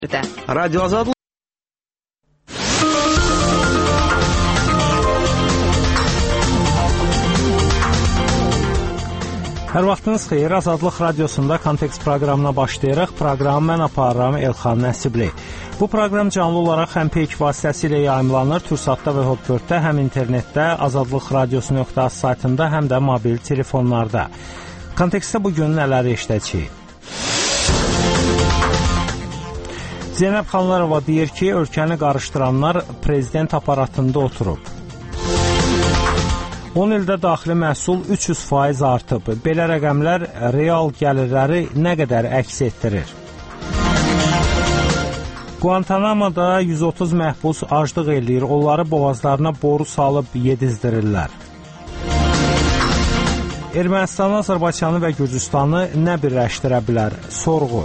Radyo Azadlıq. Hər vaxtınız xeyir, Azadlıq Radiosunda Kontekst proqramına başlayırıq. Proqramı mən aparıram Elxan Nəsibli. Bu proqram canlı olaraq həm Peyk vasitəsilə yayımlanır, Türsatda və Hotbird-də, həm internetdə, azadlıqradiosu.az saytında, həm də mobil telefonlarda. Kontekstdə bugün nələr eşidəcəyik? Zeynəb Xanlarova deyir ki, ölkəni qarışdıranlar prezident aparatında oturub. 10 ildə daxili məhsul 300% artıb. Belə rəqəmlər real gəlirləri nə qədər əks etdirir? Guantanamoda 130 məhbus aclıq eləyir, onları boğazlarına boru salıb yedizdirirlər. Ermənistan, Azərbaycanı və Gürcüstanı nə birləşdirə bilər? Sorğu.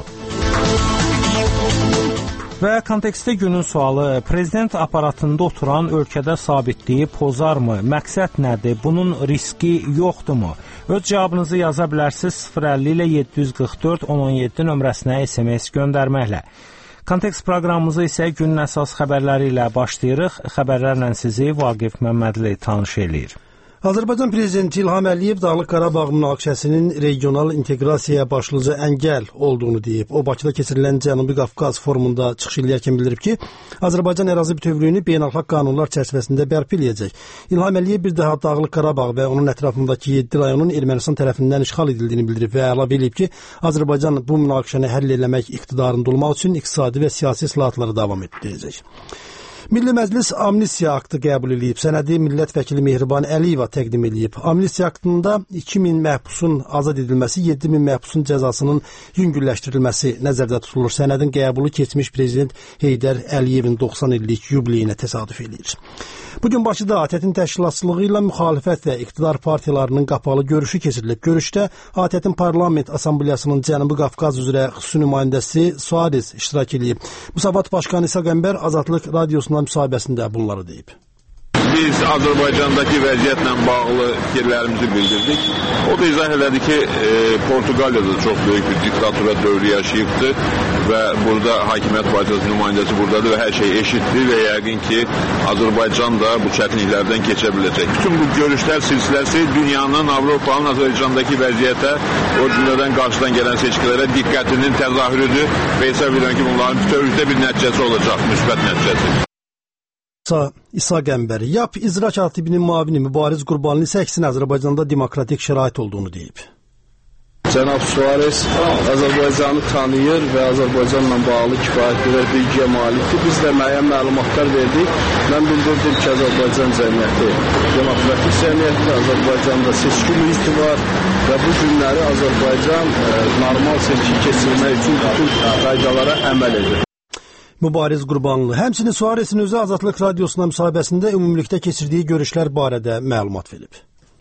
Və kontekstdə günün sualı, prezident aparatında oturan ölkədə sabitliyi pozarmı? Məqsəd nədir? Bunun riski yoxdurmu? Öz cavabınızı yaza bilərsiniz 050 ilə 744 1017 nömrəsinə SMS göndərməklə. Kontekst proqramımızı isə günün əsas xəbərləri ilə başlayırıq. Xəbərlərlə sizi Vaqif Məmmədli tanış eləyir. Azərbaycan Prezidenti İlham Əliyev Dağlıq Qarabağ münaqişəsinin regional inteqrasiyaya başlıca əngəl olduğunu deyib. O, Bakıda keçirilən Cənubi Qafqaz forumunda çıxış eləyərkən bildirib ki, Azərbaycan ərazi bütövlüyünü beynəlxalq qanunlar çərçivəsində bərpa eləyəcək. İlham Əliyev bir daha Dağlıq Qarabağ və onun ətrafındakı 7 rayonun Ermənistan tərəfindən işğal edildiyini bildirib və əlavə edib ki, Azərbaycan bu münaqişəni həll etmək iqtidarında olmaq üçün iqtisadi və siyasi islahatları davam etdirəcək. Milli Məclis amnistiya aktı qəbul edib, sənədi millət vəkili Mehriban Əliyeva təqdim edib. Amnistiya aktında 2000 məhbusun azad edilməsi, 7000 məhbusun cəzasının yüngülləşdirilməsi nəzərdə tutulur. Sənədin qəbulu keçmiş prezident Heydər Əliyevin 90 illik yubileyinə təsadüf edir. Bugün Bakıda ATƏT-in təşkilatçılığı ilə müxalifət və iqtidar partiyalarının qapalı görüşü keçirilib. Görüşdə ATƏT-in Parlament Assambleyasının Cənubi Qafqaz üzrə xüsusi nümayəndəsi Suarez iştirak edib. Müsavat Başqanı İsa Qəmbər Azadlıq Radiosundan müsahibəsində bunları deyib. Biz Azərbaycandakı vəziyyətlə bağlı fikirlərimizi bildirdik. O da izah elədi ki, Portuqaliyada çox böyük bir diktatura dövrü yaşayıbdır və burada hakimiyyət partiyası nümayəndəsi buradadır və hər şey eşitdir və yəqin ki, Azərbaycan da bu çətinliklərdən keçə biləcək. Bütün bu görüşlər silsiləsi dünyanın, Avropanın Azərbaycandakı vəziyyətə, o cümlədən qarşıdan gələn seçkilərə diqqətinin təzahürüdür və hesab edirəm ki, bunların bütövlükdə bir nəticəsi olacaq, müsbət nəticəsi. İsa Qəmbər, YAP İcra katibinin müavini Mübariz Qurbanlı isə əksinə Azərbaycanda demokratik şərait olduğunu deyib. Cənab Suarez Azərbaycanı tanıyır və Azərbaycanla bağlı kifayət qədər bilgiyə malikdir. Biz də müəyyən məlumatlar verdik. Mən bildirdim ki, Azərbaycan cəmiyyəti demokratik cəmiyyətdir, Azərbaycanda seçki mühiti var və bu günləri Azərbaycan normal seçki keçirmək üçün bütün qaydalara əməl edir. Mübariz Qurbanlı. Həmçinin Suarezin özü Azadlıq Radiosuna müsahibəsində ümumilikdə keçirdiyi görüşlər barədə məlumat verib.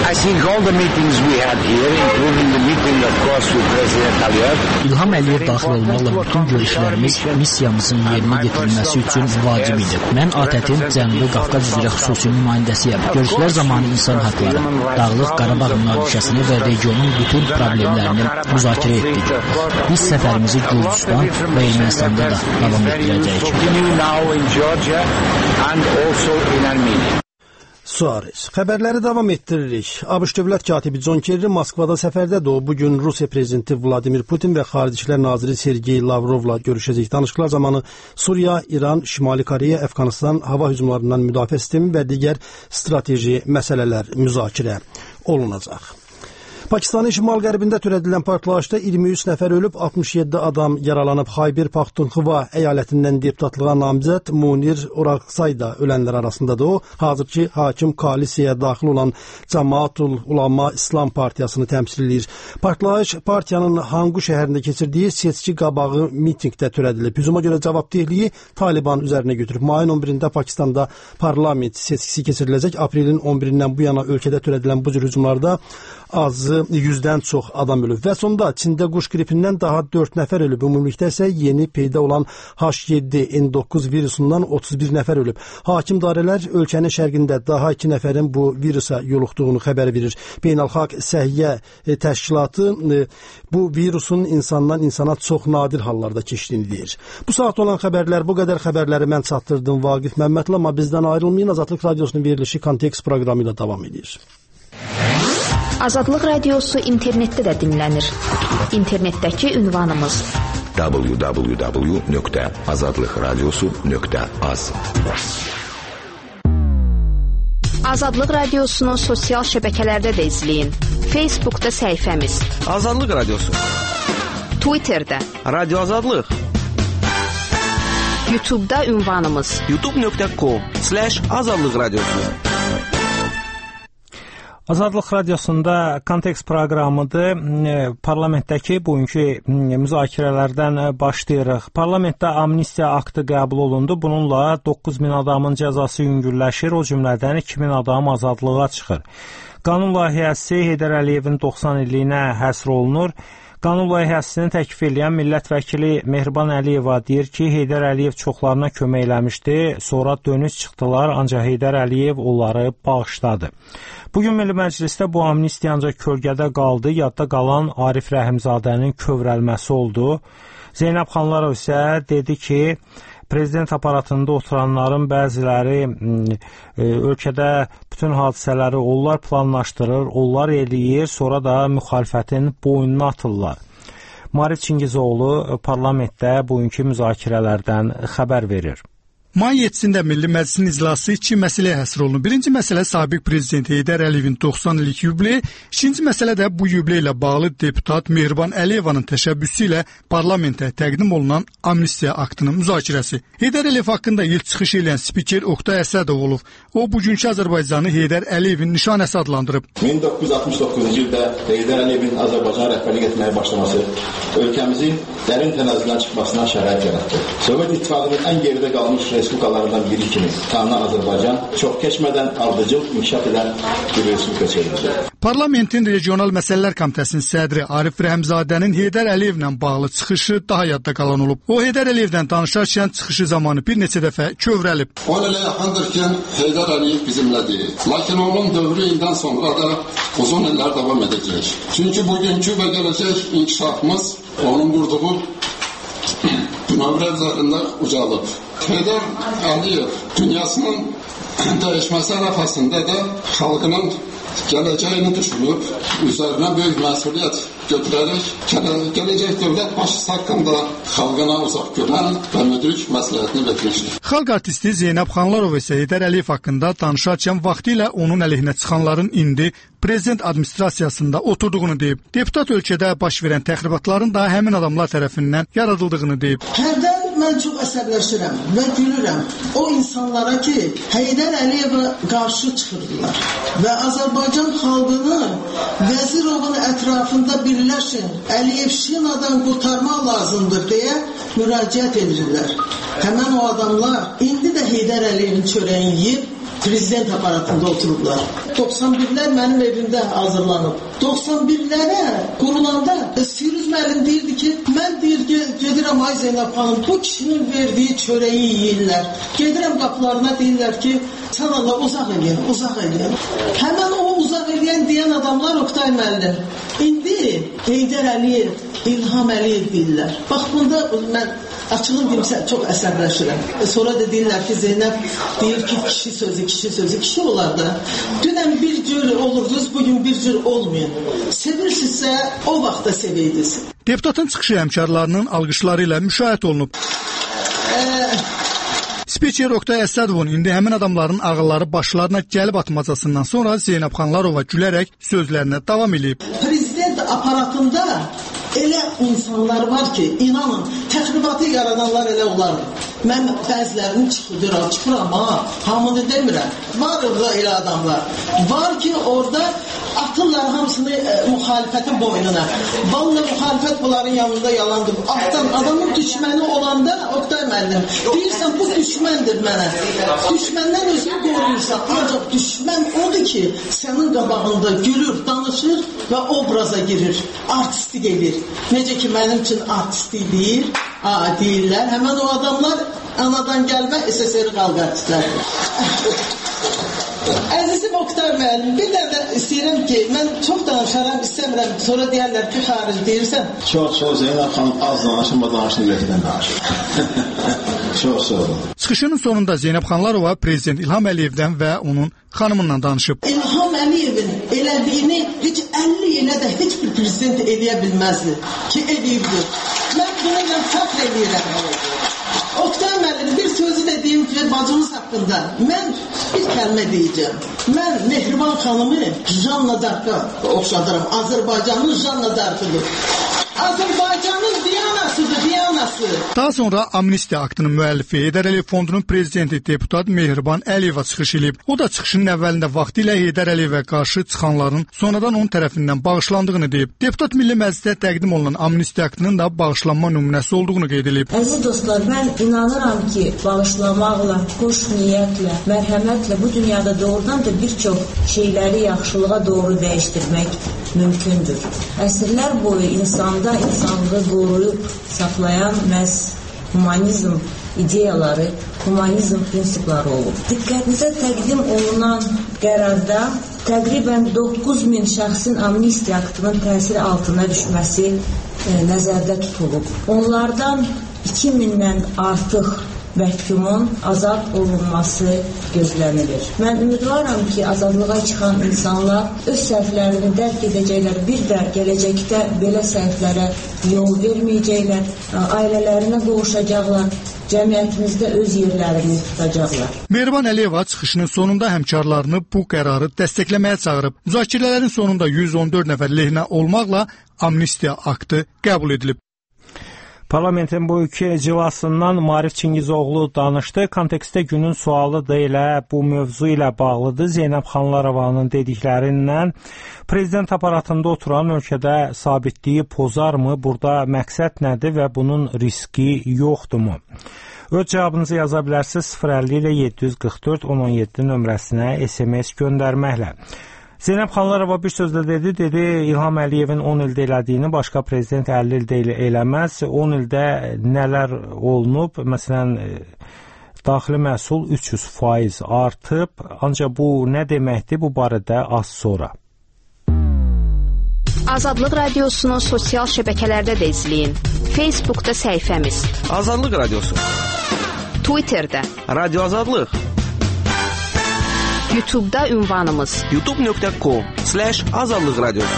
İlham Əliyev daxil olmaqla bütün görüşlərimiz missiyamızın yerinə getirilməsi üçün vacib idi. Mən ATƏT-in Cənubi Qafqaz üzrə xüsusi nümayəndəsiyəm. Görüşlər zamanı insan haqları, Dağlıq Qarabağ münaqişəsini və regionun bütün problemlərini müzakirə etdik. Biz səfərimizi Gürcüstan və Ermənistanda da davam etdirəcəyik. Suarez. Xəbərləri davam etdiririk. ABŞ Dövlət katibi John Kerry Moskvada səfərdədir. O, bugün Rusiya prezidenti Vladimir Putin və Xarici İşlər naziri Sergey Lavrovla görüşəcək. Danışıqlar zamanı Suriya, İran, Şimali Koreya, Əfqanistan hava hücumlarından müdafiə sistemi və digər strateji məsələlər müzakirə olunacaq. Pakistanın şimal-qərbində törədilən partlayışda 23 nəfər ölüb, 67 adam yaralanıb. Xayber Paxtunxva əyalətindən deputatlığa namizəd Munir Oraqsay da ölənlər arasındadır. O, hazırki hakim koalisiyaya daxil olan Cəmaətul Ulama İslam Partiyasını təmsil edir. Partlayış partiyanın Hangu şəhərində keçirdiyi seçki qabağı mitinqdə törədilib. Hücuma görə cavabdehliyi Taliban üzərinə götürüb. Mayın 11-də Pakistanda parlament seçkisi keçiriləcək. Aprelin 11-dən bu yana ölkədə törədilən bu cür hücumlarda azı azı 100-dən çox adam ölüb. Və sonda Çində quş qripindən daha 4 nəfər ölüb. Ümumilikdə isə yeni peyda olan H7N9 virusundan 31 nəfər ölüb. Hakim dairələr ölkənin şərqində daha 2 nəfərin bu virusa yoluxduğunu xəbər verir. Beynəlxalq Səhiyyə Təşkilatı bu virusun insandan insana çox nadir hallarda keçdiyini deyir. Bu saat olan xəbərlər, bu qədər xəbərləri mən çatdırdım Vaqif Məmmədli, amma bizdən ayrılmayın. Azadlıq Radiosunun verilişi Kontekst proqramı ilə davam edir. Azadlıq Radiosu internetdə də dinlənir. İnternetdəki ünvanımız www.azadlıqradiosu.az. Azadlıq Radiosunu sosial şəbəkələrdə də izləyin. Facebookda səhifəmiz Azadlıq Radiosu, Twitterdə Radio Azadlıq, YouTube'da ünvanımız youtube.com/Azadlıq Radiosu. Azadlıq Radiosunda Kontekst proqramıdır. Parlamentdəki bugünkü müzakirələrdən başlayırıq. Parlamentdə amnistiya aktı qəbul olundu. Bununla 9000 adamın cəzası yüngülləşir, o cümlədən 2000 adam azadlığa çıxır. Qanun layihəsi Heydər Əliyevin 90 illiyinə həsr olunur. Qanun layihəsini təklif edən millət vəkili Mehriban Əliyeva deyir ki, Heydər Əliyev çoxlarına kömək eləmişdi, sonra dönüş çıxdılar, ancaq Heydər Əliyev onları bağışladı. Bugün Milli Məclisdə bu amnistiya ancaq kölgədə qaldı, yadda qalan Arif Rəhimzadənin kövrəlməsi oldu. Zeynəb Xanlarov isə dedi ki, prezident aparatında oturanların bəziləri ölkədə bütün hadisələri onlar planlaşdırır, onlar eləyir, sonra da müxalifətin boynuna atırlar. Marit Çingizoğlu parlamentdə bugünkü müzakirələrdən xəbər verir. May 7-də Milli Məclisin iclası 2 məsələyə həsr olunur. Birinci məsələ sabiq prezident Heydər Əliyevin 90 illik yubileyi, ikinci məsələ də bu yubileyi ilə bağlı deputat Mehriban Əliyevanın təşəbbüsü ilə parlamentə təqdim olunan amnistiya aktının müzakirəsi. Heydər Əliyev haqqında ilk çıxış edən spiker Oqtay Əsədov olub. O, bugünkü Azərbaycanı Heydər Əliyevin nişanəsi adlandırıb. 1969-cu ildə Heydər Əliyevin Azərbaycan rəhbərlik etməyə başlaması ölkəmizin dərin tənəzzüldən çıxmasına şərait yaratdı. Sovet İttifaqının ən geridə qalmış respublikalarından biri kimi tanınan Azərbaycan çox keçmədən ardıcıl inkişaf edən bir respublika çevrildi. Parlamentin Regional Məsələlər Komitəsinin sədri Arif Rəhimzadənin Heydər Əliyevlə bağlı çıxışı daha yadda qalan olub. O, Heydər Əliyevdən danışarkən çıxışı zamanı bir neçə dəfə kövrəlib. 10 ilə yaxındır ki, Heydər Əliyev bizimlədir. Lakin onun dövrü ildən sonra da uzun illər davam edəcək. Çünki bugünkü və gələcək inkişafımız onun qurduğu dünəvrə üzərində ucalıb. Heydər Əliyev dünyasının dəyişməsi ərəfəsində də xalqının gələcəyini düşünüb, üzərinə böyük məsuliyyət götürərək gələcək dövlət başçısı haqqında xalqına uzaq görən və müdrik məsləhətini vermişdir. Xalq artisti Zeynəb Xanlarov isə Heydər Əliyev haqqında danışarkən vaxtilə onun əleyhinə çıxanların indi prezident administrasiyasında oturduğunu deyib. Deputat ölkədə baş verən təxribatların da həmin adamlar tərəfindən yaradıldığını deyib. Hərdən mən çox əsəbləşirəm və gülürəm o insanlara ki, Heydər Əliyevə qarşı çıxırdılar və Azərbaycan xalqını Vəzirovun ətrafında birləşin, Əliyev Şinadan qurtarmaq lazımdır deyə müraciət edirlər. Həmən o adamlar indi də Heydər Əliyevin çörəyini yiyib prezident aparatında oturublar. 91-lər mənim evimdə hazırlanıb. 91-lərə qurulanda Firuz müəllim deyirdi ki, mən gedirəm ay Zeynəb xanım, bu kişinin verdiyi çörəyi yiyirlər. Gedirəm qapılarına deyirlər ki, sən Allah uzaq edin, uzaq edin. Həmən o uzaq edin deyən adamlar Oqtay müəllim. İndi Heydər Əliyev, İlham Əliyev deyirlər. Bax, bunda mən açığın deyimsə çox əsəbləşirəm. Sonra da deyirlər ki, Zeynəb deyir ki, kişi sözü, kişi olar da. Dünən bir cür olurdunuz, bugün bir cür olmayın. Sevirsinizsə, o vaxtda seveydiniz. Deputatın çıxışı həmkarlarının alqışları ilə müşahidə olunub. Spiker Oqtay Əsədovun indi həmin adamların ağılları başlarına gəlib atmacasından sonra Zeynəb Xanlarova gülərək sözlərinə davam edib. Prezident aparatında elə insanlar var ki, inanın, təxribatı yaradanlar elə olardır. Mən bəzilərini çıxıram, amma hamını demirəm. Var orada elə adamlar. Var ki, orada atırlar hamısını müxalifətin boynuna. Vallahi müxalifət bunların yanında yalandır. Adamın düşməni olanda, Oqtay müəllim, deyirsən bu düşməndir mənə. Düşməndən özünü qoruyursan, ancaq düşmən odur ki, sənin qabağında gülür, danışır və obraza girir, artistik edir. Necə ki, mənim üçün artistik deyirlər. Həmən o adamlar anadan gəlmə SSR xalq artistlərdir. Əzizim Oqtay müəllim, bir də istəyirəm ki, mən çox danışaram, istəmirəm, sonra deyərlər ki, xaric deyirsən. Çox Zeynəb xanım az danışın, bu danışın ürəkdən danışır. Çox sağ olun. Çıxışının sonunda Zeynəb Xanlarova Prezident İlham Əliyevdən və onun xanımından danışıb. İlham Əliyevin elədiyini heç 50 ilə də heç bir prezident eləyə bilməzdi ki, eləyibdir. Mən bununla fəxr edirəm. Oqtay müəllim, bir sözü də deyim ki, bacımız haqqında mən bir kəlmə deyəcəm. Mən Mehriban xanımı Janna Dark'a oxşadıram. Azərbaycanın Janna Dark'ıdır. Azərbaycanın Diyanasıdır, Diyanası. Daha sonra amnistiya aktının müəllifi Heydər Əliyev Fondunun prezidenti deputat Mehriban Əliyeva çıxış edib. O da çıxışının əvvəlində vaxtilə Heydər Əliyevə qarşı çıxanların sonradan onun tərəfindən bağışlandığını deyib. Deputat Milli Məclisdə təqdim olunan amnistiya aktının da bağışlanma nümunəsi olduğunu qeyd edib. Əziz dostlar, mən inanıram ki, bağışlamaqla, xoş niyyətlə, mərhəmətlə bu dünyada doğrudan da bir çox şeyləri yaxşılığa doğru dəyişdirmək mümkündür. Əsrlər boyu insanda insanlığı qoruyub saxlayan məhz humanizm ideyaları, humanizm prinsipləri olub. Diqqətinizə təqdim olunan qərarda təqribən 9000 şəxsin amnistiya aktının təsiri altına düşməsi nəzərdə tutulub. Onlardan 2000-dən artıq məhkumun azad olunması gözlənilir. Mən ümidvaram ki, azadlığa çıxan insanlar öz səhvlərini dərk edəcəklər, bir də gələcəkdə belə səhvlərə yol verməyəcəklər, ailələrinə qovuşacaqlar, cəmiyyətimizdə öz yerlərini tutacaqlar. Mehriban Əliyeva çıxışının sonunda həmkarlarını bu qərarı dəstəkləməyə çağırıb. Müzakirələrin sonunda 114 nəfər lehinə olmaqla amnistiya aktı qəbul edilib. Parlamentin bu iki iclasından Maarif Çingizoğlu danışdı. Kontekstdə günün sualı da elə bu mövzu ilə bağlıdır. Zeynəb Xanlarovanın dediklərindən prezident aparatında oturan ölkədə sabitliyi pozarmı? Burada məqsəd nədir və bunun riski yoxdurmu? Öz cavabınızı yaza bilərsiniz 050 ilə 744 1017 nömrəsinə SMS göndərməklə. Zeynəb Xanlarova bir sözlə dedi, İlham Əliyevin 10 ildə elədiyini başqa prezident 50 ildə eləməz. 10 ildə nələr olunub? Məsələn, daxili məhsul 300% artıb. Ancaq bu nə deməkdir? Bu barədə az sonra. Azadlıq Radiosunu sosial şəbəkələrdə də izləyin. Facebookda səhifəmiz Azadlıq Radiosu, Twitterdə Radio Azadlıq, YouTube'da ünvanımız youtube.com/azadlıq radiosu.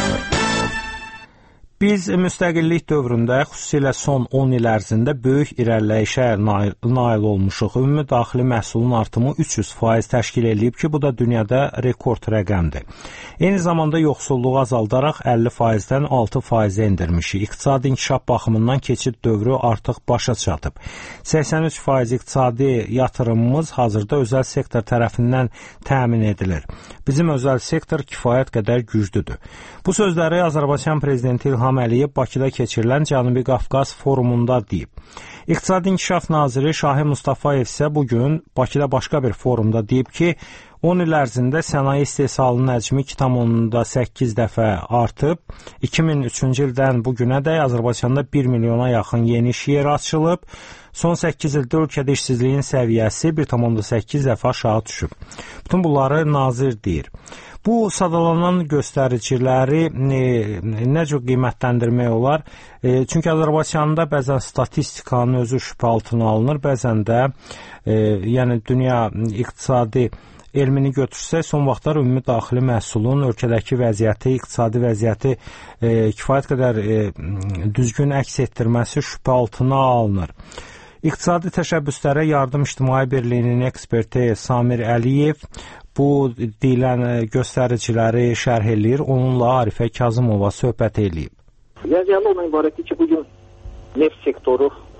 Biz müstəqillik dövründə, xüsusilə son 10 il ərzində böyük irəliləyişə nail olmuşuq. Ümumi daxili məhsulun artımı 300% təşkil edib ki, bu da dünyada rekord rəqəmdir. Eyni zamanda yoxsulluğu azaldaraq 50%-dən 6%-ə endirmişik. İqtisadi inkişaf baxımından keçid dövrü artıq başa çatıb. 83% iqtisadi yatırımımız hazırda özəl sektor tərəfindən təmin edilir. Bizim özəl sektor kifayət qədər güclüdür. Bu sözləri Azərbaycan prezidenti İlham Əliyev Bakıda keçirilən Cənubi Qafqaz forumunda deyib. İqtisadi İnkişaf naziri Şahin Mustafayev isə bugün Bakıda başqa bir forumda deyib ki, 10 il ərzində sənaye istehsalının həcmi 2,8 dəfə artıb. 2003-cü ildən bu günə də Azərbaycanda 1 milyona yaxın yeni iş yeri açılıb. Son 8 ildə ölkədə işsizliyin səviyyəsi 1,8 dəfə aşağı düşüb. Bütün bunları nazir deyir. Bu sadalanan göstəriciləri nə cür qiymətləndirmək olar? Çünki Azərbaycanda bəzən statistikanın özü şübhə altına alınır, bəzən də yəni dünya iqtisadi elmini götürsək, son vaxtlar ümumi daxili məhsulun ölkədəki vəziyyəti, iqtisadi vəziyyəti kifayət qədər düzgün əks etdirməsi şübhə altına alınır. İqtisadi təşəbbüslərə Yardım İctimai Birliyinin eksperti Samir Əliyev bu deyilən göstəriciləri şərh eləyir, onunla Arifə Kazımova söhbət eləyib. Reallıqla ibarətdir ki, bugün neft sektoru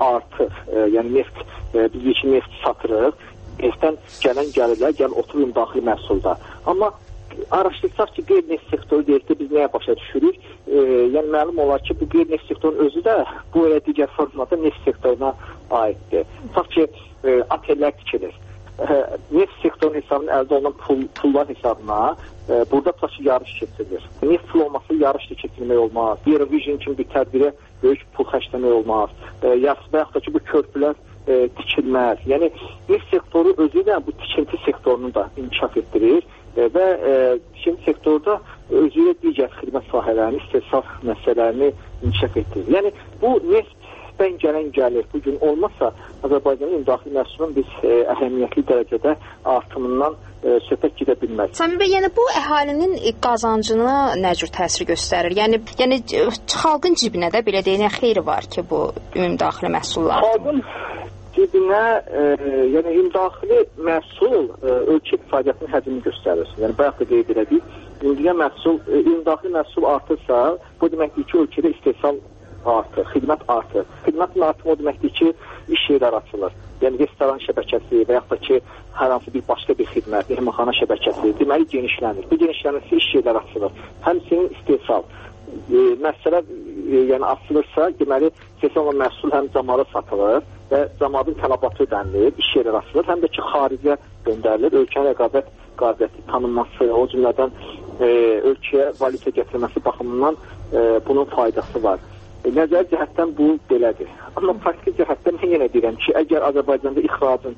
artır. Yəni neft, biz iki neft satırıq. Neftdən gələn gəlirlər, gəl oturur ümumdaxili məhsulda. Amma araşdırsaq ki, qeyri-neft sektoru deyilsə biz nəyə başa düşürük? Yəni məlum olar ki, bu qeyri-neft sektorunun özü də bu elə digər formada neft sektoruna aiddir. Tutaq ki, otellər tikilir. Neft sektorunun hesabına əldə olunan pullar hesabına burada tutaq ki, yarış keçirilir. Neft pul olması yarışla keçirmək olmaz. Eurovision kimi bir tədbirə böyük pul xərcləmək olmaz. Və yaxud da ki, bu körpülər tikilməz. Yəni neft sektoru özü də bu tikinti sektorunu da inkişaf etdirir və tikinti sektorda özü ilə digər xidmət sahələrini, istehsal məsələlərini inkişaf etdirir. Yəni bu neftdən gələn gəlir bu gün olmasa Azərbaycanın ümumdaxili məhsulunun biz əhəmiyyətli dərəcədə artımından söhbət gedə bilməz. Samir bəy, yəni bu əhalinin qazancına nə cür təsir göstərir? Yəni xalqın cibinə də belə deyək, nə xeyri var ki, bu ümumdaxili məhsullar? Xalqın cibinə, yəni ümumdaxili məhsul ölkə iqtisadiyyatının həcmini göstərir. Yəni bayaq da qeyd elədik, ümumdaxili məhsul artırsa, bu deməkdir ki, ölkədə istehsal artır, xidmət artır. Xidmətin artımı o deməkdir ki, iş yerləri açılır. Yəni restoran şəbəkəsi və yaxud da ki, hər hansı bir başqa bir xidmət, mehmanxana şəbəkəsi deməli genişlənir. Bu genişlənirsə iş yerləri açılır. Həmçinin istehsal məsələ yəni açılırsa, deməli istehsal olan məhsul həm cəmaata satılır və cəmaatın tələbatı ödənilir, iş yerləri açılır, həm də ki xaricə göndərilir. Ölkənin rəqabət qabiliyyəti tanınması, o cümlədən ölkəyə valyuta gətirməsi baxımından bunun faydası var. Nəzəri cəhətdən bu belədir. Amma praktiki cəhətdən mən yenə deyirəm ki, əgər Azərbaycanda ixracın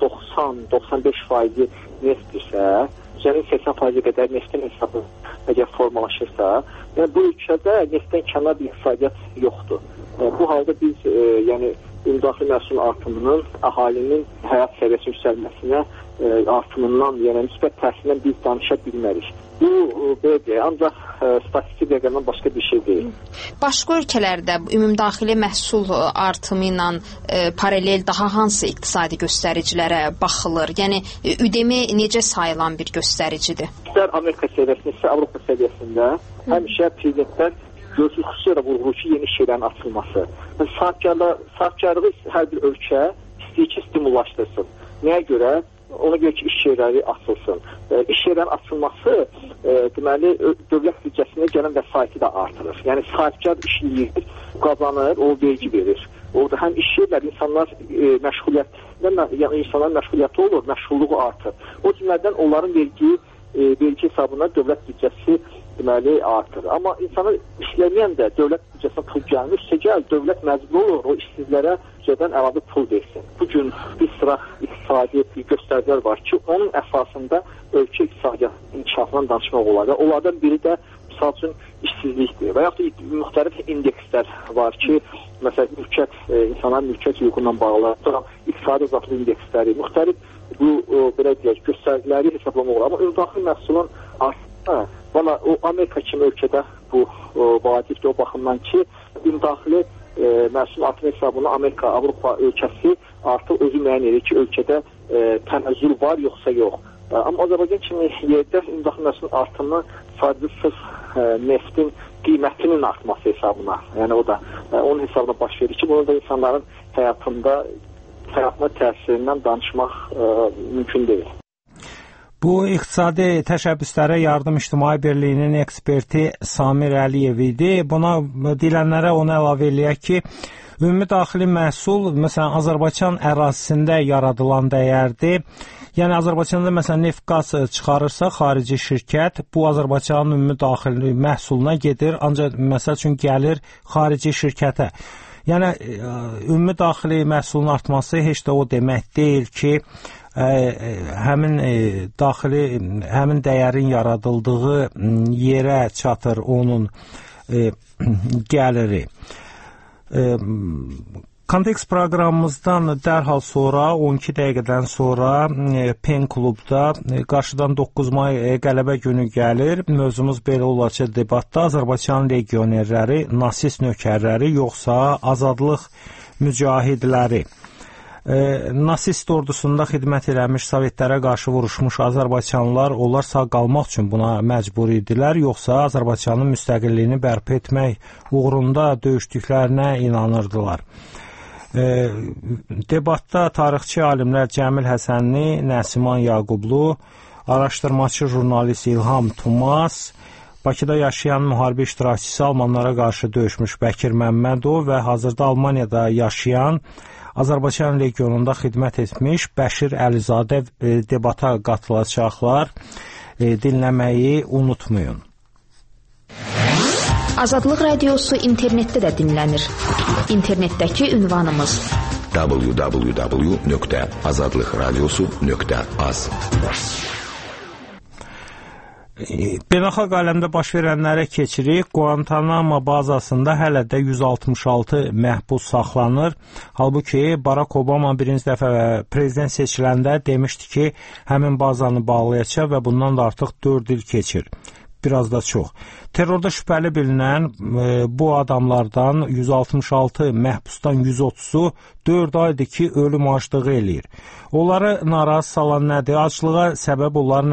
90-95% neftdirsə, üzərin 80% qədər neftin hesabı əgər formalaşırsa, yəni bu ölkədə neftdən kənar bir iqtisadiyyat yoxdur. Bu halda biz yəni ümumdaxili məhsulun artımının, əhalinin həyat səviyyəsi yüksəlməsinə artımından, yəni müsbət təsirindən biz danışa bilmərik. Bu belədir, ancaq statistik rəqəmdən başqa bir şey deyil. Başqa ölkələrdə ümumdaxili məhsul artımı ilə paralel daha hansı iqtisadi göstəricilərə baxılır? Yəni ÜDM necə sayılan bir göstəricidir? İstər Amerika səviyyəsində, istər Avropa səviyyəsində həmişə prezidentlər görüşü xüsusilə vurğulayır ki, yeni şeylərin açılması. Sahibkarlığı hər bir ölkə istəyir ki, stimullaşdırsın. Nəyə görə? Ona görə ki, iş yerləri açılsın. İş yerlərin açılması deməli dövlət büdcəsində gələn vəsaiti də artırır. Yəni sahibkar işləyir, qazanır, o vergi verir. Orada həm iş yerləri, insanlar məşğuliyyəti olur, məşğulluğu artır. O cümlədən onların vergi hesabına dövlət büdcəsi deməli artır. Amma insanlar işləməyən də dövlət büdcəsinə pul gəlmişsə gəl, dövlət məcbur olur o işsizlərə cədən əlavə pul versin. Bugün bir sıra iqtisadi göstəricilər var ki, onun əsasında ölkə iqtisadiyyatının inkişafından danışmaq olar. Onlardan biri də misal üçün işsizlikdir. Və yaxud da müxtəlif indekslər var ki, məsələn, insanların mülkiyyət hüququndan bağlı, iqtisadi azadlıq indeksləri, müxtəlif bu belə deyək, göstəriciləri hesablamaq olar. Amma ümumdaxili məhsulun artımı, valla o Amerika kimi ölkədə bu vacibdir o baxımdan ki, ümumdaxili məhsul artımı hesabına Amerika, Avropa ölkəsi artıq özü müəyyən edir ki, ölkədə tənəzzül var yoxsa yox. Amma Azərbaycan kimi yerdə ümumdaxili məhsulun artımı sadəcə sırf neftin qiymətinin artması hesabına, yəni o da onun hesabına baş verir ki, bunu da insanların həyatına təsirindən danışmaq mümkün deyil. Bu İqtisadi Təşəbbüslərə Yardım İctimai Birliyinin eksperti Samir Əliyev idi. Buna dilənlərə onu əlavə eləyək ki, ümumi daxili məhsul, məsələn, Azərbaycan ərazisində yaradılan dəyərdir. Yəni, Azərbaycanda, məsələn, neft-qaz çıxarırsa xarici şirkət, bu Azərbaycanın ümumi daxili məhsuluna gedir, ancaq, məsəl üçün, gəlir xarici şirkətə. Yəni, ümumi daxili məhsulun artması heç də o demək deyil ki, həmin dəyərin yaradıldığı yerə çatır onun gəliri. Kontekst proqramımızdan dərhal sonra, 12 dəqiqədən sonra PEN klubda qarşıdan 9 may qələbə günü gəlir. Mövzumuz belə olacaq debatda Azərbaycan legionerləri, nasist nökərləri yoxsa azadlıq mücahidləri. Nasist ordusunda xidmət eləmiş, Sovetlərə qarşı vuruşmuş Azərbaycanlılar, onlar sağ qalmaq üçün buna məcbur idilər, yoxsa Azərbaycanın müstəqilliyini bərpa etmək uğrunda döyüşdüklərinə inanırdılar. Debatda tarixçi alimlər Cəmil Həsənli, Nəsiman Yaqublu, araşdırmaçı jurnalist İlham Tumas, Bakıda yaşayan müharibə iştirakçısı Almanlara qarşı döyüşmüş Bəkir Məmmədov və hazırda Almaniyada yaşayan Azərbaycan regionunda xidmət etmiş Bəşir Əlizadə debata qatılacaqlar. Dinləməyi unutmayın. Azadlıq Radiosu internetdə də dinlənir. İnternetdəki ünvanımız www.azadlıqradiosu.az. Beynəlxalq aləmdə baş verənlərə keçirik. Guantanamo bazasında hələ də 166 məhbus saxlanır. Halbuki Barack Obama birinci dəfə prezident seçiləndə demişdi ki, həmin bazanı bağlayacaq və bundan da artıq 4 il keçir. Biraz da çox. Terrorda şübhəli bilinən bu adamlardan 166 məhbusdan 130-u 4 aydır ki, ölüm aclığı eləyir. Onları narazı salan nədir? Aclığa səbəb onların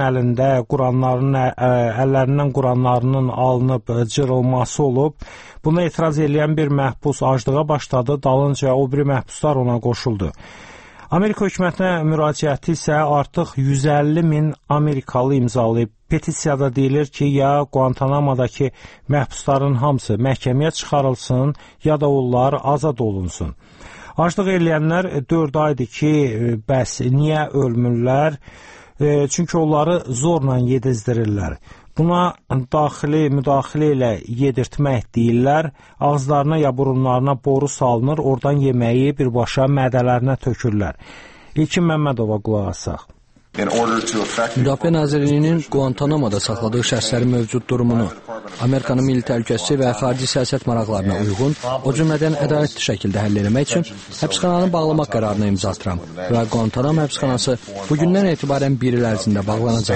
əllərindən Quranlarının alınıb cırılması olub. Buna etiraz edən bir məhbus aclığa başladı, dalınca o biri məhbuslar ona qoşuldu. Amerika hökumətinə müraciəti isə artıq 150 min Amerikalı imzalayıb. Petisiyada deyilir ki, ya Guantanamo'dakı məhbusların hamısı məhkəməyə çıxarılsın, ya da onlar azad olunsun. Aclıq eləyənlər 4 aydır ki, bəs niyə ölmürlər? Çünki onları zorla yedizdirirlər. Buna daxili müdaxilə ilə yedirtmək deyirlər. Ağızlarına ya burunlarına boru salınır, oradan yeməyi birbaşa mədələrinə tökürlər. İlkin Məmmədova qulaq asaq. Müdafiə Nazirliyinin Guantanamo'da saxladığı şəxslərin mövcud durumunu, Amerikanın milli təhlükəsizlik və xarici siyasət maraqlarına uyğun, o cümlədən ədalətli şəkildə həll etmək üçün həbsxananı bağlamaq qərarına imza atıram və Guantanamo həbsxanası bugündən etibarən 1 il ərzində bağlanacaq.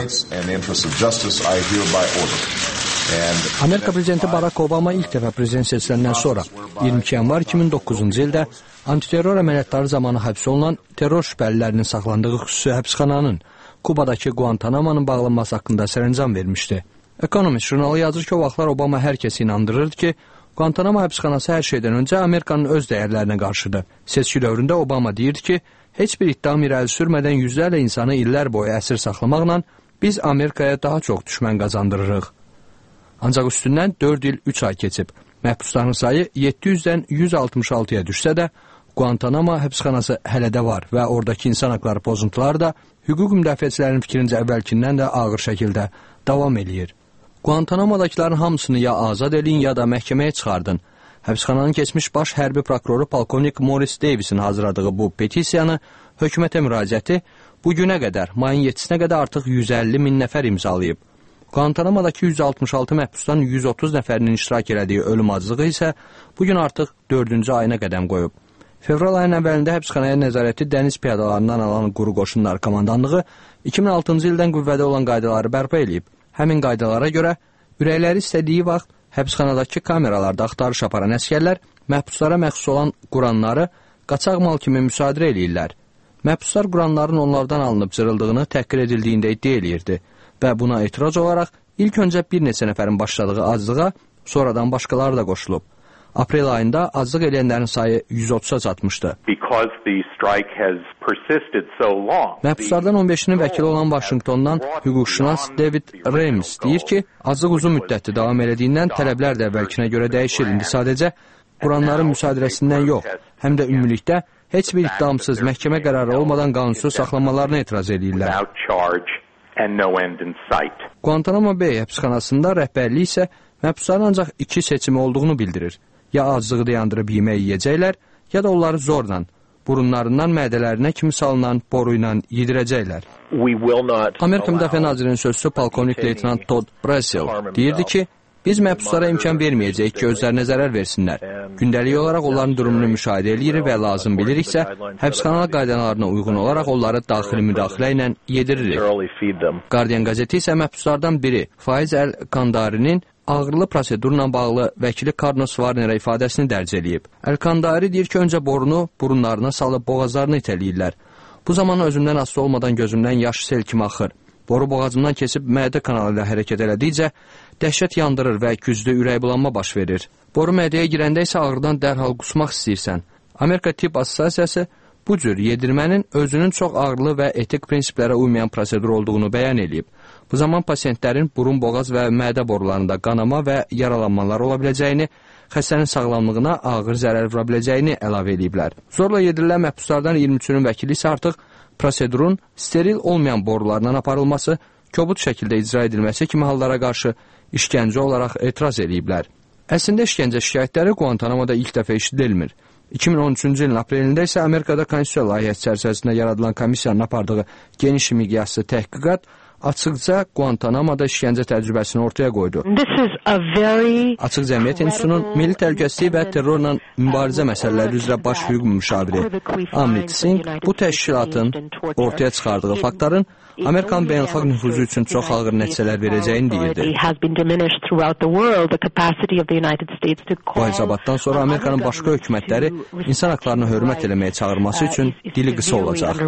Amerika prezidenti Barack Obama ilk dəfə prezident seçiləndən sonra 22 yanvar 2009-cu ildə antiterror əməliyyatları zamanı həbs olunan terror şübhəlilərinin saxlandığı xüsusi həbsxananın Kubadakı Guantanamo'nun bağlanması haqqında sərəncam vermişdi. Economist jurnalı yazır ki, o vaxtlar Obama hər kəsi inandırırdı ki, Guantanamo həbsxanası hər şeydən öncə Amerikanın öz dəyərlərinə qarşıdır. Seçki dövründə Obama deyirdi ki, heç bir iddam irəli sürmədən yüzlərlə insanı illər boyu əsir saxlamaqla biz Amerikaya daha çox düşmən qazandırırıq. Ancaq üstündən 4 il 3 ay keçib. Məhbusların sayı 700-dən 166-ya düşsə də, Guantanamo həbsxanası hələ də var və oradakı insan haqları pozuntuları da hüquq müdafiəçilərinin fikrincə əvvəlkindən də ağır şəkildə davam eləyir. Guantanamo-dakıların hamısını ya azad edin, ya da məhkəməyə çıxardın. Həbsxananın keçmiş baş hərbi prokuroru polkovnik Morris Davisin hazırladığı bu petisiyanı hökumətə müraciəti bu günə qədər, mayın 7-sinə qədər artıq 150 min nəfər imzalayıb. Guantanamo'dakı 166 məhbusdan 130 nəfərinin iştirak elədiyi ölüm acılığı isə bugün artıq 4-cü ayına qədəm qoyub. Fevral ayının əvvəlində həbsxanaya nəzarəti dəniz piyadalarından alan quru qoşunlar komandanlığı 2006-cı ildən qüvvədə olan qaydaları bərpa eləyib. Həmin qaydalara görə ürəkləri istədiyi vaxt həbsxanadakı kameralarda axtarış aparan əskərlər məhbuslara məxsus olan Quranları qaçaq mal kimi müsadirə eləyirlər. Məhbuslar Quranların onlardan alınıb cırıldığını təhqir edildiyində iddia eləyirdi və buna etiraz olaraq ilk öncə bir neçə nəfərin başladığı aclığa sonradan başqaları da qoşulub. Aprel ayında aclıq eləyənlərin sayı 130-a çatmışdı. Məhbuslardan 15-nin vəkili olan Vaşinqtondan hüquqşünas David Reims deyir ki, aclıq uzun müddətli davam elədiyindən tələblər də əvvəlkinə görə dəyişir. İndi sadəcə Quranların müsadirəsindən yox, həm də ümumilikdə heç bir iddiamsız məhkəmə qərarı olmadan qanunsuz saxlamalarına etiraz edirlər. Guantanamo Bay həbsxanasında rəhbərlik isə məhbusların ancaq 2 seçimi olduğunu bildirir. Ya aclığı dayandırıb yemək yeyəcəklər, ya da onları zorla, burunlarından mədələrinə kimi salınan boru ilə yedirəcəklər. Amerika Müdafiə Nazirinin sözçüsü polkovnik leytenant Todd Brassel deyirdi ki, biz məhbuslara imkan verməyəcəyik ki, özlərinə zərər versinlər. Gündəlik olaraq onların durumunu müşahidə edirik və lazım biliriksə, həbsxana qaydalarına uyğun olaraq onları daxili müdaxilə ilə yediririk. Guardian qəzeti isə məhbuslardan biri Faiz Əl-Kandarinin ağırlı prosedurla bağlı vəkili Carlos Warnerə ifadəsini dərc eləyib. Əl-Kandari deyir ki, öncə borunu burunlarına salıb boğazlarını itələyirlər. Bu zaman özümdən asılı olmadan gözümdən yaş sel kimi axır. Boru boğazımdan keçib mədə kanalı ilə hərəkət elədikcə dəhşət yandırır və güclü ürək bulanma baş verir. Boru mədəyə girəndə isə ağrıdan dərhal qusmaq istəyirsən. Amerika Tibb Assosiasiyası bu cür yedirmənin özünün çox ağırlı və etik prinsiplərə uymayan prosedur olduğunu bəyan edib. Bu zaman pasientlərin burun, boğaz və mədə borularında qanama və yaralanmalar ola biləcəyini, xəstənin sağlamlığına ağır zərər vura biləcəyini əlavə ediblər. Zorla yedirilən məhbuslardan 23-ünün vəkili isə artıq prosedurun steril olmayan borulardan aparılması, kobud şəkildə icra edilməsi kimi hallara qarşı işgəncə olaraq etiraz ediblər. Əslində işgəncə şikayətləri Guantanamoda ilk dəfə eşidilmir. 2013-cü ilin aprelində isə Amerikada konstitusiya layihəsi çərçivəsində yaradılan komissiyanın apardığı geniş miqyaslı təhqiqat açıqca Guantanamoda işgəncə təcrübəsini ortaya qoydu. Açıq Cəmiyyət İnstitutunun Milli Təhlükəsizlik və Terrorla Mübarizə məsələləri üzrə baş hüquq müşaviri Amit Singh bu təşkilatın ortaya çıxardığı faktların Amerikan beynəlxalq nüfuzu üçün çox ağır nəticələr verəcəyini deyirdi. Bu hecabatdan sonra Amerikanın başqa hökumətləri insan haqlarına hörmət eləməyə çağırması üçün dili qısa olacaq.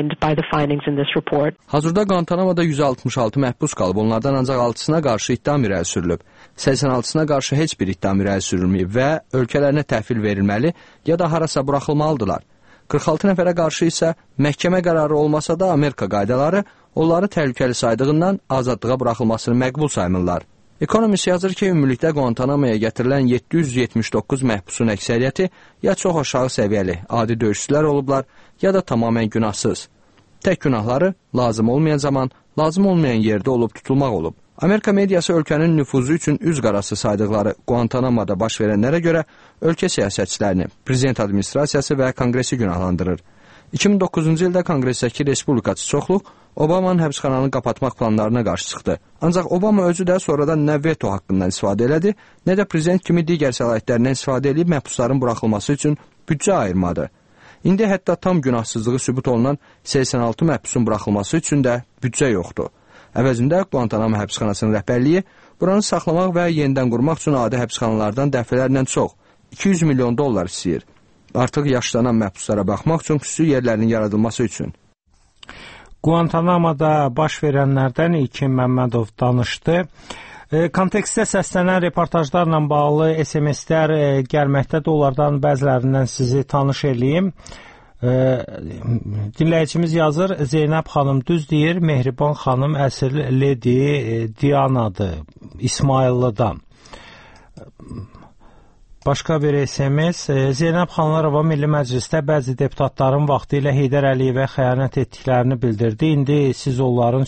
Hazırda Guantanamoda 166 məhbus qalıb, onlardan ancaq 6-sına qarşı ittiham irəli sürülüb. 86-sına qarşı heç bir ittiham irəli sürülməyib və ölkələrinə təhvil verilməli ya da harasa buraxılmalıdırlar. 46 nəfərə qarşı isə məhkəmə qərarı olmasa da Amerika qaydaları onları təhlükəli saydığından azadlığa buraxılmasını məqbul saymırlar. Economist yazır ki, ümumilikdə Guantanamoya gətirilən 779 məhbusun əksəriyyəti ya çox aşağı səviyyəli adi döyüşçülər olublar, ya da tamamilə günahsız. Tək günahları lazım olmayan zaman, lazım olmayan yerdə olub tutulmaq olub. Amerika mediası ölkənin nüfuzu üçün üz qarası saydıqları Guantanamoda baş verənlərə görə ölkə siyasətçilərini, prezident administrasiyası və konqresi günahlandırır. 2009-cu ildə konqresdəki respublikaçı çoxluq Obamanın həbsxananı qapatmaq planlarına qarşı çıxdı. Ancaq Obama özü də sonradan nə veto haqqından istifadə elədi, nə də prezident kimi digər səlahiyyətlərindən istifadə edib məhbusların buraxılması üçün büdcə ayırmadı. İndi hətta tam günahsızlığı sübut olunan 86 məhbusun buraxılması üçün də büdcə yoxdur. Əvəzində Guantanamo həbsxanasının rəhbərliyi buranı saxlamaq və yenidən qurmaq üçün adi həbsxanalardan dəfələrlə çox, 200 milyon dollar istəyir. Artıq yaşlanan məhbuslara baxmaq üçün xüsusi yerlərinin yaradılması üçün. Guantanamoda baş verənlərdən İlkin Məmmədov danışdı. Kontekstdə səslənən reportajlarla bağlı SMS-lər gəlməkdədir. Onlardan bəzilərindən sizi tanış eləyim. Dinləyicimiz yazır, Zeynəb xanım düz deyir, Mehriban xanım əsl Ledi Dianadır, İsmaillıdan. Başqa bir SMS, Zeynəb Xanlarova Milli Məclisdə bəzi deputatların vaxtı ilə Heydər Əliyevə xəyanət etdiklərini bildirdi. İndi siz onların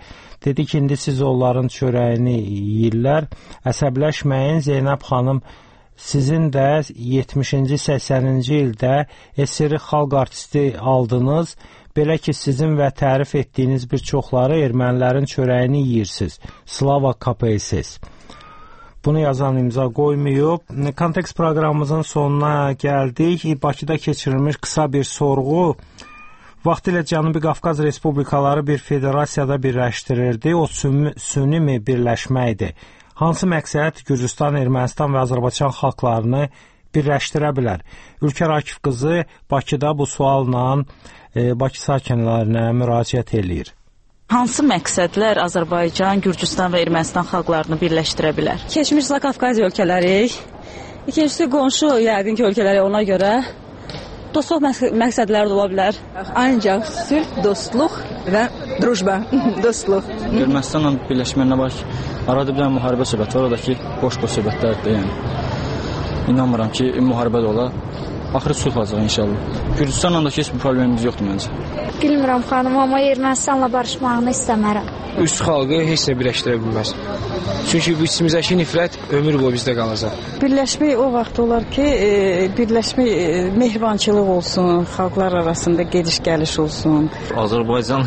çörəyini yeyirlər. Əsəbləşməyin, Zeynəb xanım, sizin də 70-ci, 80-ci ildə SSR xalq artisti aldınız. Belə ki, sizin və tərif etdiyiniz bir çoxları ermənilərin çörəyini yeyirsiniz. Slava KPSS. Bunu yazan imza qoymayıb. Kontekst proqramımızın sonuna gəldik. Bakıda keçirilmiş qısa bir sorğu vaxtilə Cənubi Qafqaz Respublikaları bir federasiyada birləşdirirdi. O süni mi birləşməkdir? Hansı məqsəd Gürcüstan, Ermənistan və Azərbaycan xalqlarını birləşdirə bilər? Ülkər Akif qızı Bakıda bu sualla Bakı sakinlərinə müraciət eləyir. Hansı məqsədlər Azərbaycan, Gürcüstan və Ermənistan xalqlarını birləşdirə bilər? Keçmiş Qafqaz ölkələri, ikincisi qonşu yəqin ki ölkələri, ona görə dostluq məqsədləri də ola bilər. Ancaq sülh, dostluq və drujba, dostluq. Ermənistanla birləşməyinə baş, arada bir dənə müharibə söhbəti var, oradakı boş-boş söhbətlərdir, yəni. İnanmıram ki, müharibə də ola. Axırı sülh olacaq inşallah. Gürcüstanla da heç bir problemimiz yoxdur məncə. Bilmirəm xanım, amma Ermənistanla barışmağını istəmərəm. Üç xalqı heç nə birləşdirə bilməz. Çünki bu içimizdəki nifrət ömür boyu bizdə qalacaq. Birləşmək o vaxt olar ki, birləşmək mehribançılıq olsun, xalqlar arasında gediş-gəliş olsun. Azərbaycan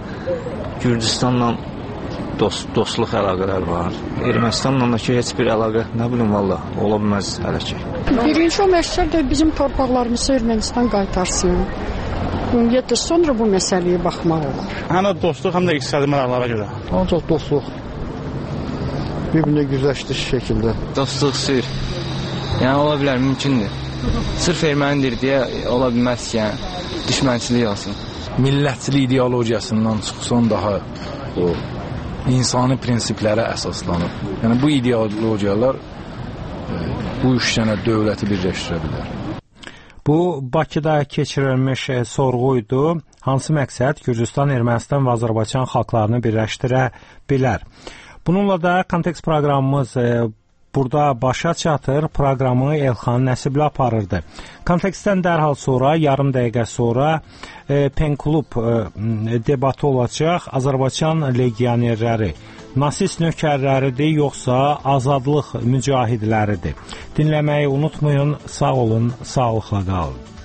Gürcüstanla dostluq əlaqələr var. Ermənistanla da ki, heç bir əlaqə, nə bilim valla, ola bilməz hələ ki. Birinci o məqsəd də bizim torpaqlarımızı Ermənistan qaytarsın. Ümumiyyətlə, sonra bu məsələyə baxmaq olar. Həm də dostluq, həm də iqtisadi maraqlara görə. Ancaq dostluq. Bir-birinə güzəşdiş şəkildə. Dostluq sülh. Yəni, ola bilər, mümkündür. Sırf ermənidir deyə ola bilməz ki, yəni, düşmənçilik olsun. Millətçilik ideologiyasından çıxsan daha o insani prinsiplərə əsaslanır. Yəni, bu ideologiyalar bu üç dənə dövləti birləşdirə bilər. Bu Bakıda keçirilmiş sorğu idi. Hansı məqsəd Gürcüstan, Ermənistan və Azərbaycan xalqlarını birləşdirə bilər? Bununla da Kontekst proqramımız burada başa çatır. Proqramı Elxan Nəsibli aparırdı. Kontekstdən dərhal sonra, yarım dəqiqə sonra Pen Klub debatı olacaq. Azərbaycan legionerləri nasist nökərləridir, yoxsa azadlıq mücahidləridir? Dinləməyi unutmayın. Sağ olun, sağlıqla qalın.